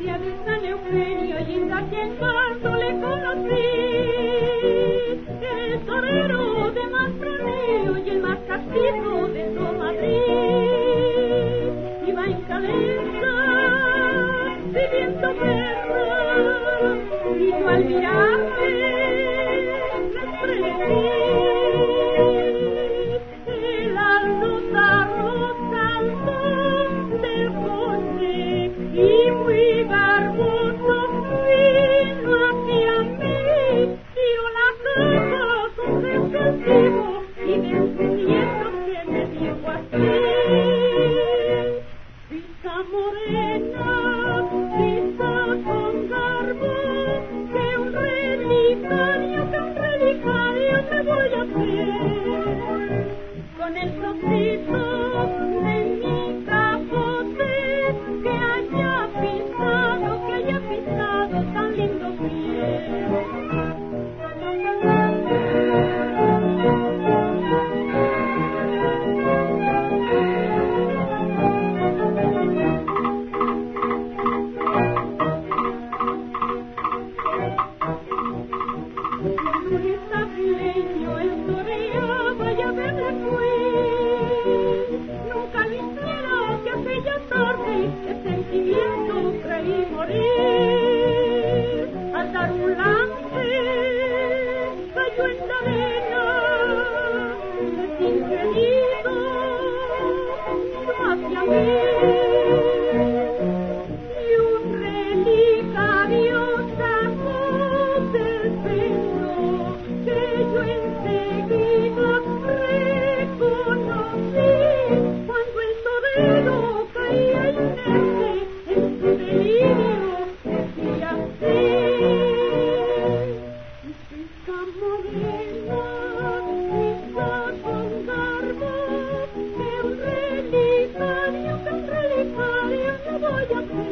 iglesia de San Eugenio y en aquel canto le conocí. El torero de más proneo y el más castizo de todo Madrid. Iba en caleta, pidiendo guerra, y yo al mirarme me estremecí. El aluzarro saltó del coche y muy garboso vino hacia mí. Tiró la ceja con reflexivo y descubriendo que me dijo así: Pisa morena, pisa con garbo, que un relicario me voy a hacer. Con el trocito de mi capote que haya pisado tan lindo pie. El toreaba y a verle fui. Nunca lo hiciera que aquella tarde de sentimiento creí morir. Al dar un lance cayó en la arena, sin querido, miró hacia mí. Y un relicario sacó del pecho que yo enseguida reconocí. Cuando el torero caía inerte en su delirio, decía así: Pisa morena, pisa con garbo, que un relicario me voy a hacer.